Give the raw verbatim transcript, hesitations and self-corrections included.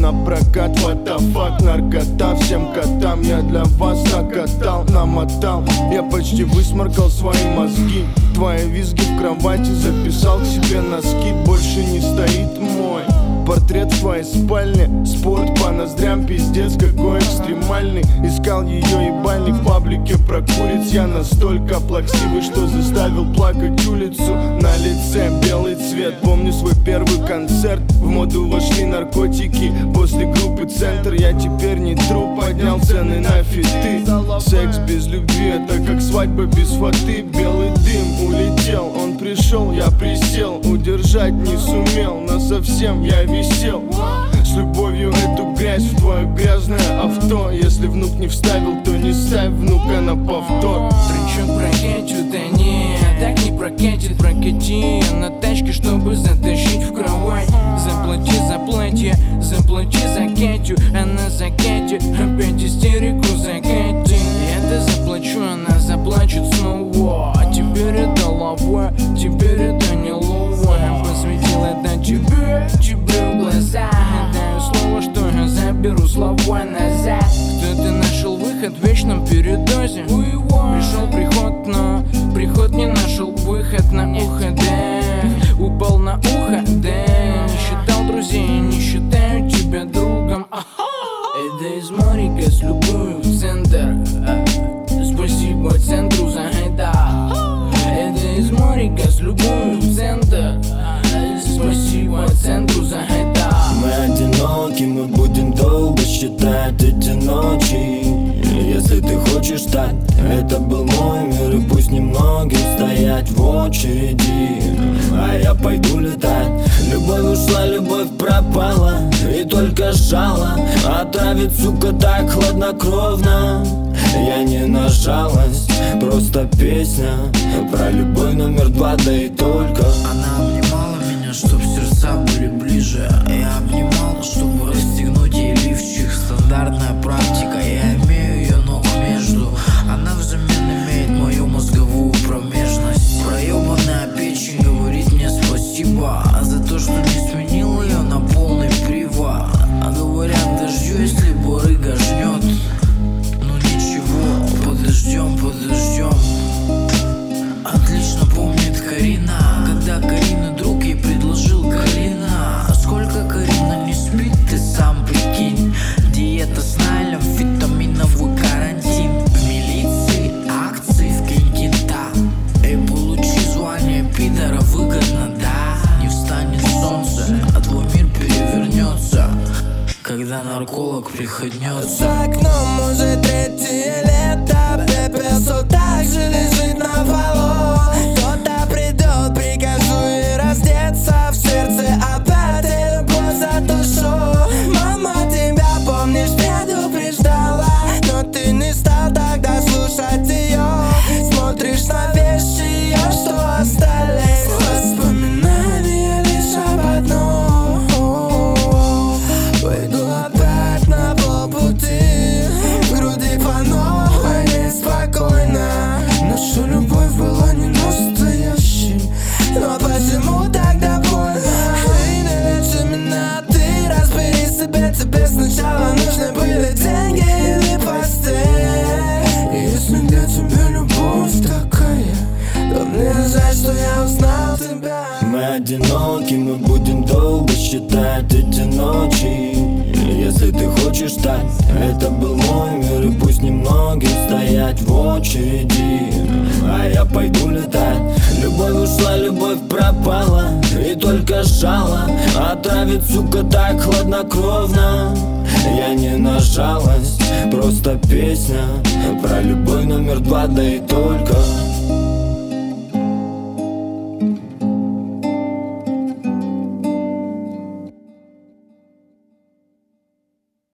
на прокат. What the fuck, наркота, всем котам я для вас накатал, намотал. Я почти высморкал свои мозги. Твои визги в кровати записал к себе носки. Больше не стоит мой портрет в твоей спальне. Спорт по ноздрям, пиздец какой экстремальный. Искал ее ебальник в паблике про куриц. Я настолько плаксивый, что заставил плакать улицу. На лице белый цвет. Помню свой первый концерт. В моду вошли наркотики. После группы «Центр» я теперь не труп. Поднял цены на фиты. Секс без любви — это как свадьба без фаты. Белый дым улетел, он пришел, я присел. Удержать не сумел, но совсем я висел. С любовью эту грязь в твое грязное авто. Если внук не вставил, то не ставь внука на повтор. Тречок прокатит, да нет, так не прокатит. Прокати на тачке, чтобы затащить в кровать. Заплати за платье, заплати за Катю. Она за Катю, опять истерику закатит. Я-то заплачу, она заплачет снова. А теперь это лава, теперь это не лова. Я посвятил это тебе, тебе в глаза. Даю слово, что я заберу слова назад. Кто-то нашел выход в вечном передозе. Пришел приход, но приход не нашел выход на ухо, да. Упал на ухо, да. Не считал друзей, не считаю тебя другом. Это из Морика с любовью в центр. Спасибо центру за это. Это из Морика с любовью в центр. Спасибо центру за это. Мы одиноки, мы будем долго считать эти ночи. Если ты хочешь так, это был мой мир. И пусть немногим стоять в очереди, а я пойду летать. Любовь ушла, любовь пропала, и только жало отравит, сука, так хладнокровно. Я не на жалость, просто песня про любовь номер два, да и только. Она обнимала меня, чтоб сердца были ближе. Я обнимал, чтобы расстегнуть ей лифчик. Стандартная практика, я имею ее ног между. Она взамен имеет мою мозговую промежность. Проебанная печень говорит мне спасибо за то, что не сменил ее на полный привод. А говорят, дождю, если барыга жнет. Ну ничего, подождем, подождем. Отлично помнит Карина, когда Карина друг ей предложил Карина. Сколько Карина не спит, ты сам прикинь. Диета с Найлем, витаминовый карантин. В милиции акции в Кенкита. Эй, получи звание пидора выгодно, да. Не встанет солнце, а твой мир перевернется, когда нарколог приходнется. За окном уже третье лето. Пепел так же лежит на полу. Кто-то придет, прикажу ей раздеться. В сердце опять любовь за душу. Мама, тебя, помнишь, предупреждала, но ты не стал тогда слушать ее. Смотришь на вещи ее, что остались. Воспоминания лишь об одном. Пойду опять на полпути. В груди по-новой неспокойно. Наша любовь была не настоящей, но почему тогда больно? Эй, налечи меня, ты разбери себя. Тебе сначала нужны были деньги или постель. И если для тебя любовь такая, то мне жаль, что я узнал тебя. Мы одиноки, мы будем долго считать эти ночи. Если ты хочешь так, это был мой мир. И пусть немногим стоять в очереди, а я пойду летать. Любовь ушла, любовь пропала, и только жало отравит, сука, так хладнокровно. Я не на жалость, просто песня про любовь номер два, да и только.